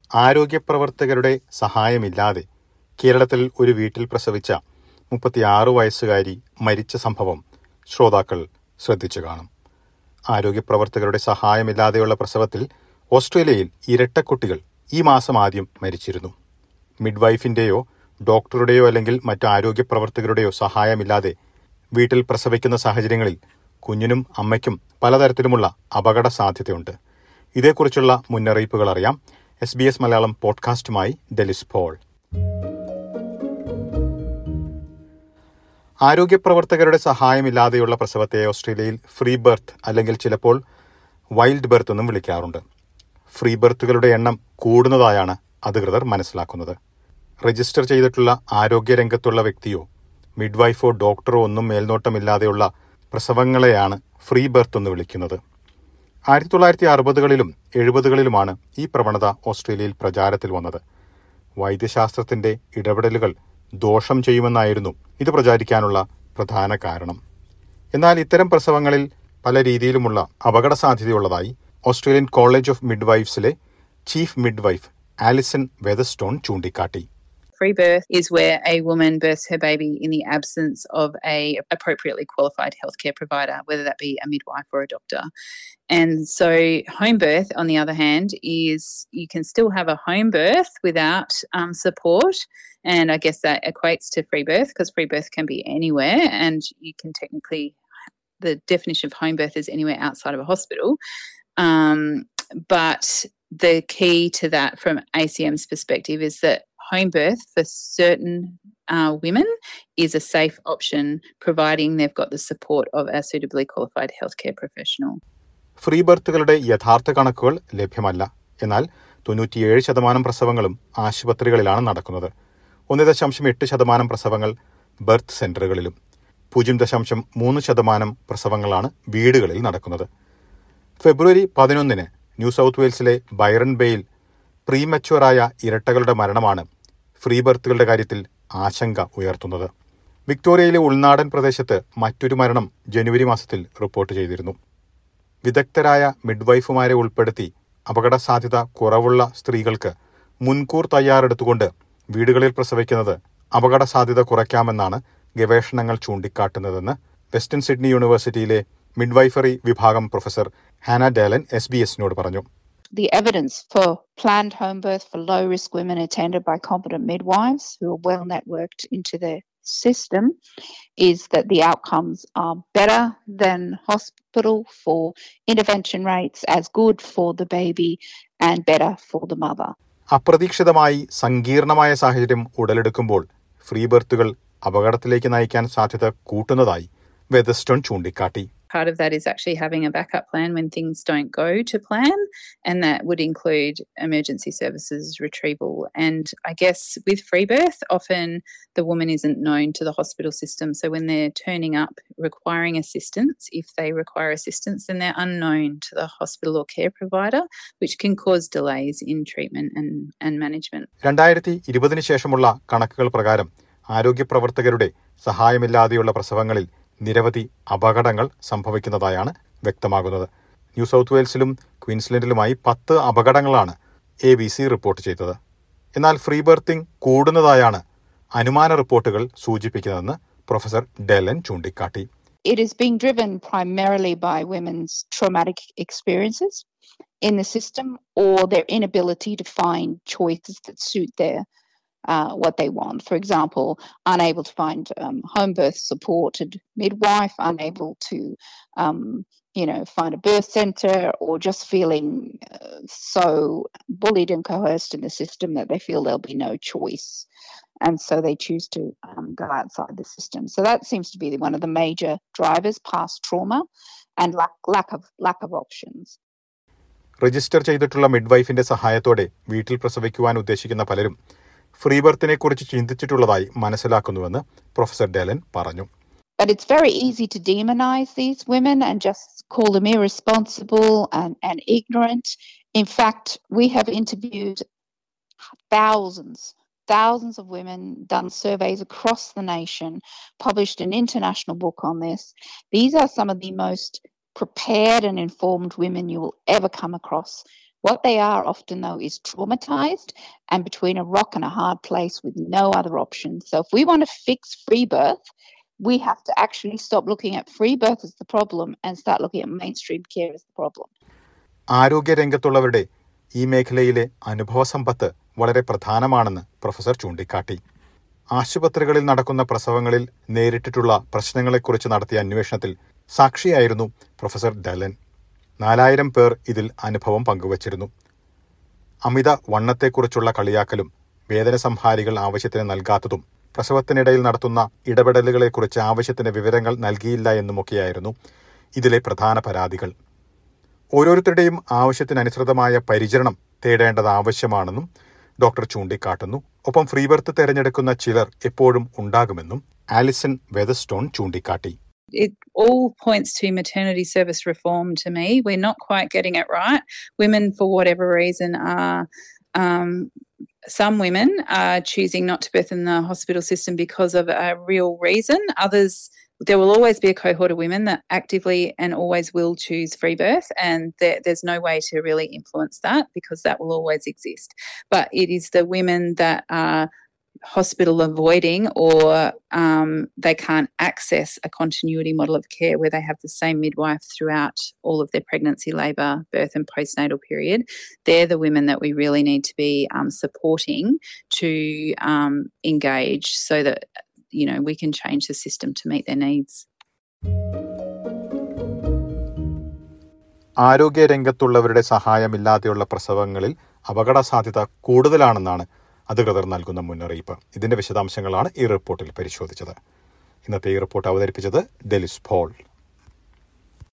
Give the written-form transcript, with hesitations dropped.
ആരോഗ്യപ്രവർത്തകരുടെ സഹായമില്ലാതെ കേരളത്തിൽ ഒരു വീട്ടിൽ പ്രസവിച്ച 36 വയസ്സുകാരി മരിച്ച സംഭവം ശ്രോതാക്കൾ ശ്രദ്ധിച്ചു കാണും. ആരോഗ്യപ്രവർത്തകരുടെ സഹായമില്ലാതെയുള്ള പ്രസവത്തിൽ ഓസ്ട്രേലിയയിൽ ഇരട്ടക്കുട്ടികൾ ഈ മാസം ആദ്യം മരിച്ചിരുന്നു. മിഡ്വൈഫിന്റെയോ ഡോക്ടറുടെയോ അല്ലെങ്കിൽ മറ്റ് ആരോഗ്യപ്രവർത്തകരുടെയോ സഹായമില്ലാതെ വീട്ടിൽ പ്രസവിക്കുന്ന സാഹചര്യങ്ങളിൽ കുഞ്ഞിനും അമ്മയ്ക്കും പലതരത്തിലുമുള്ള അപകട സാധ്യതയുണ്ട്. ഇതേക്കുറിച്ചുള്ള മുന്നറിയിപ്പുകൾ അറിയാം. SBS മലയാളം പോഡ്കാസ്റ്റുമായി ഡെലിസ് പോൾ. ആരോഗ്യപ്രവർത്തകരുടെ സഹായമില്ലാതെയുള്ള പ്രസവത്തെ ഓസ്ട്രേലിയയിൽ ഫ്രീ ബർത്ത് അല്ലെങ്കിൽ ചിലപ്പോൾ വൈൽഡ് ബർത്ത് എന്നും വിളിക്കാറുണ്ട്. ഫ്രീ ബർത്തുകളുടെ എണ്ണം കൂടുന്നതായാണ് അധികൃതർ മനസ്സിലാക്കുന്നത്. രജിസ്റ്റർ ചെയ്തിട്ടുള്ള ആരോഗ്യരംഗത്തുള്ള വ്യക്തിയോ മിഡ്വൈഫോ ഡോക്ടറോ ഒന്നും മേൽനോട്ടമില്ലാതെയുള്ള പ്രസവങ്ങളെയാണ് ഫ്രീ ബർത്ത് എന്ന് വിളിക്കുന്നത്. 1960കളിലും 70കളിലുമാണ് ഈ പ്രവണത ഓസ്ട്രേലിയയിൽ പ്രചാരത്തിൽ വന്നത്. വൈദ്യശാസ്ത്രത്തിന്റെ ഇടപെടലുകൾ ദോഷം ചെയ്യുമെന്നായിരുന്നു ഇത് പ്രചാരിക്കാനുള്ള പ്രധാന കാരണം. എന്നാൽ ഇത്തരം പ്രസവങ്ങളിൽ പല രീതിയിലുമുള്ള അപകട സാധ്യതയുള്ളതായി ഓസ്ട്രേലിയൻ കോളേജ് ഓഫ് മിഡ്വൈഫ്സിലെ ചീഫ് മിഡ്വൈഫ് ആലിസൺ വെതർസ്റ്റോൺ ചൂണ്ടിക്കാട്ടി. Free birth is where a woman births her baby in the absence of a appropriately qualified healthcare provider, whether that be a midwife or a doctor. And so home birth, on the other hand, is you can still have a home birth without support. And I guess that equates to free birth because free birth can be anywhere and you can technically, the definition of home birth is anywhere outside of a hospital. But the key to that from ACM's perspective is that home birth for certain women is a safe option providing they've got the support of a suitably qualified healthcare professional. Free ബർത്തുകളുടെ യഥാർത്ഥ കണക്കുകൾ ലഭ്യമല്ല. എന്നാൽ 97% പ്രസവങ്ങളും ആശുപത്രികളിലാണ് നടക്കുന്നത്. 1.8% പ്രസവങ്ങൾ birth സെന്ററുകളിലും 0.3% പ്രസവങ്ങളാണ് വീടുകളിൽ നടക്കുന്നത്. February 11 new south വെയിൽസിലെ ബൈറൺ ബേയിൽ പ്രീമച്വറായ ഇരട്ടകളുടെ മരണമാണ് ഫ്രീ ബർത്തുകളുടെ കാര്യത്തിൽ ആശങ്ക ഉയർത്തുന്നത്. വിക്ടോറിയയിലെ ഉൾനാടൻ പ്രദേശത്ത് മറ്റൊരു മരണം ജനുവരി മാസത്തിൽ റിപ്പോർട്ട് ചെയ്തിരുന്നു. വിദഗ്ധരായ മിഡ്വൈഫുമാരെ ഉൾപ്പെടുത്തി അപകട സാധ്യത കുറവുള്ള സ്ത്രീകൾക്ക് മുൻകൂർ തയ്യാറെടുത്തുകൊണ്ട് വീടുകളിൽ പ്രസവിക്കുന്നത് അപകട സാധ്യത കുറയ്ക്കാമെന്നാണ് ഗവേഷണങ്ങൾ ചൂണ്ടിക്കാട്ടുന്നതെന്ന് വെസ്റ്റേൺ സിഡ്നി യൂണിവേഴ്സിറ്റിയിലെ മിഡ്വൈഫറി വിഭാഗം പ്രൊഫസർ ഹാന ഡേലൻ SBS-നോട് പറഞ്ഞു. The evidence for planned home birth for low-risk women attended by competent midwives who are well networked into the system is that the outcomes are better than hospital for intervention rates, as good for the baby and better for the mother. അപ്രതീക്ഷിതമായി സങ്കീർണമായ സാഹചര്യം ഉടലെടുക്കുമ്പോൾ free ബർത്തുകൾ അപകടത്തിലേക്ക് നയിക്കാൻ സാധ്യത കൂട്ടുന്നതായി വെതർസ്റ്റോൺ ചൂണ്ടിക്കാട്ടി. Part of that is actually having a backup plan when things don't go to plan, and that would include emergency services retrieval. And I guess with free birth, often the woman isn't known to the hospital system. So when they're turning up requiring assistance, if they require assistance, then they're unknown to the hospital or care provider, which can cause delays in treatment and management. 2020 ശേഷമുള്ള കണക്കുകൾ പ്രകാരം ആരോഗ്യപ്രവർത്തകരുടെ സഹായമില്ലാതെയുള്ള പ്രസവങ്ങളിൽ നിരവധി അപകടങ്ങൾ സംഭവിക്കുന്നതായാണ് വ്യക്തമാകുന്നത്. New south വെയിൽസിലും ക്വീൻസ്ലൻഡിലുമായി 10 അപകടങ്ങളാണ് ABC റിപ്പോർട്ട് ചെയ്തത്. എന്നാൽ ഫ്രീ ബർത്തിങ് കൂടുന്നതായാണ് അനുമാന റിപ്പോർട്ടുകൾ സൂചിപ്പിക്കുന്നതെന്ന് പ്രൊഫസർ ഡെലൻ ചൂണ്ടിക്കാട്ടി. It is being driven primarily by women's traumatic experiences in the system or their inability to find choices that suit their what they want. For example, unable to find home birth supported midwife, unable to find a birth centre, or just feeling so bullied and coerced in the system that they feel there'll be no choice, and so they choose to go outside the system. So that seems to be one of the major drivers, past trauma and lack of options. Register ചെയ്തിട്ടുള്ള മിഡ്വൈഫിന്റെ സഹായത്തോടെ വീട്ടിൽ പ്രസവിക്കുവാൻ ഉദ്ദേശിക്കുന്ന പലരും free ബർത്തിനെ കുറിച്ച് ചിന്തിച്ചിട്ടുള്ളതായി മനസ്സിലാക്കുന്നുവെന്ന് professor Delan പറഞ്ഞു. But it's very easy to demonize these women and just call them irresponsible and ignorant. In fact, we have interviewed thousands of women, done surveys across the nation, published an international book on this. These are some of the most prepared and informed women you will ever come across What they are often, though, is traumatized and between a rock and a hard place with no other options. So if we want to fix free birth, we have to actually stop looking at free birth as the problem and start looking at mainstream care as the problem. ആരോഗ്യരംഗത്തുള്ളവരുടെ ഈ മേഖലയിലെ അനുഭവസമ്പത്ത് വളരെ പ്രധാനമാണെന്ന് professor ചൂണ്ടിക്കാട്ടി. ആശുപത്രികളിൽ നടക്കുന്ന പ്രസവങ്ങളിൽ നേരിട്ടിട്ടുള്ള പ്രശ്നങ്ങളെക്കുറിച്ച് നടത്തിയ അന്വേഷണത്തിൽ സാക്ഷിയായിരുന്നു പ്രൊഫസർ ഡലൻ. 4000 പേർ ഇതിൽ അനുഭവം പങ്കുവച്ചിരുന്നു. അമിത വണ്ണത്തെക്കുറിച്ചുള്ള കളിയാക്കലും വേദനസംഹാരികൾ ആവശ്യത്തിന് നൽകാത്തതും പ്രസവത്തിനിടയിൽ നടത്തുന്ന ഇടപെടലുകളെക്കുറിച്ച് ആവശ്യത്തിന് വിവരങ്ങൾ നൽകിയില്ല എന്നുമൊക്കെയായിരുന്നു ഇതിലെ പ്രധാന പരാതികൾ. ഓരോരുത്തരുടെയും ആവശ്യത്തിനനുസൃതമായ പരിചരണം തേടേണ്ടത് ആവശ്യമാണെന്നും ഡോക്ടർ ചൂണ്ടിക്കാട്ടുന്നു. ഒപ്പം ഫ്രീ ബർത്ത് തിരഞ്ഞെടുക്കുന്ന ചിലർ എപ്പോഴും ഉണ്ടാകുമെന്നും ആലിസൺ വെതർസ്റ്റോൺ ചൂണ്ടിക്കാട്ടി. It all points to maternity service reform to me. We're not quite getting it right. Women, for whatever reason, are some women are choosing not to birth in the hospital system because of a real reason. Others, there will always be a cohort of women that actively and always will choose free birth, and there's no way to really influence that because that will always exist. But it is the women that are hospital avoiding or they can't access a continuity model of care where they have the same midwife throughout all of their pregnancy, labour, birth and postnatal period. They're the women that we really need to be supporting to engage so that we can change the system to meet their needs. ആരോഗ്യരംഗത്തുള്ളവരുടെ സഹായമില്ലാതെയുള്ള പ്രസവങ്ങളിൽ അപകട സാധ്യത കൂടുതലാണെന്നാണ് അധികൃതർ നൽകുന്ന മുന്നറിയിപ്പ്. ഇതിന്റെ വിശദാംശങ്ങളാണ് ഈ റിപ്പോർട്ടിൽ പരിശോധിച്ചത്. ഇന്നത്തെ ഈ റിപ്പോർട്ട് അവതരിപ്പിച്ചത് ഡെലിസ് പോൾ.